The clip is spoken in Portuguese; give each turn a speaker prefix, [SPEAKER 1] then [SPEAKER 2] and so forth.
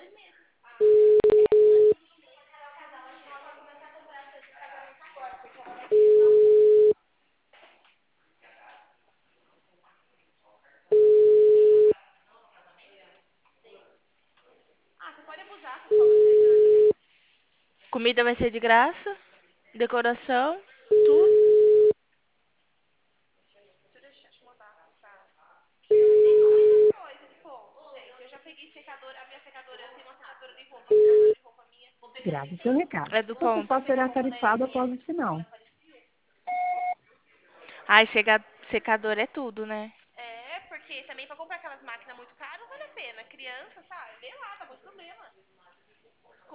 [SPEAKER 1] Comida vai ser de graça, decoração, tudo.
[SPEAKER 2] Grave seu recado.
[SPEAKER 1] É do
[SPEAKER 2] Você
[SPEAKER 1] ponto.
[SPEAKER 2] só será tarifado após o sinal.
[SPEAKER 1] Ai, secador é tudo, né?
[SPEAKER 3] É, porque também pra comprar aquelas máquinas muito caras não vale a pena. Criança, sabe? Vê lá, dá muito problema.